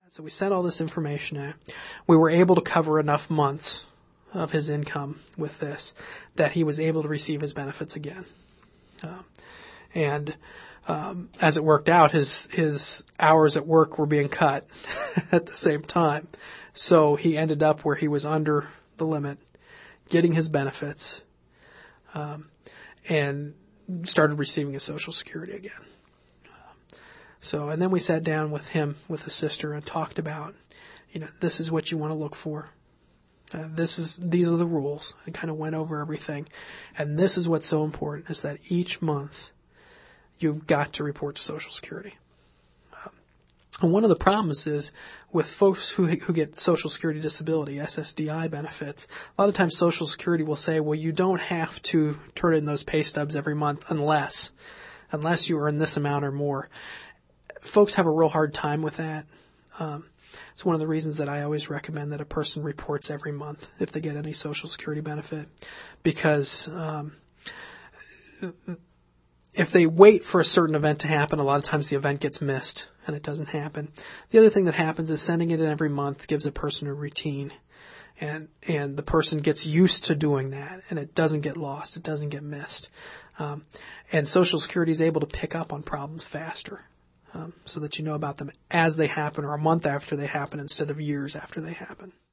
So we sent all this information out. We were able to cover enough months of his income with this that he was able to receive his benefits again. And as it worked out, his hours at work were being cut at the same time. So he ended up where he was under the limit, getting his benefits, and started receiving his Social Security again. And then we sat down with him, with his sister, and talked about, this is what you want to look for. These are the rules. I kind of went over everything. And this is what's so important, is that each month you've got to report to Social Security. And one of the problems is with folks who get Social Security disability, SSDI benefits, a lot of times Social Security will say, well, you don't have to turn in those pay stubs every month unless you earn this amount or more. Folks have a real hard time with that. It's one of the reasons that I always recommend that a person reports every month if they get any Social Security benefit, because if they wait for a certain event to happen, a lot of times the event gets missed and it doesn't happen. The other thing that happens is sending it in every month gives a person a routine, and the person gets used to doing that, and it doesn't get lost, it doesn't get missed. And Social Security is able to pick up on problems faster, so that you know about them as they happen or a month after they happen instead of years after they happen.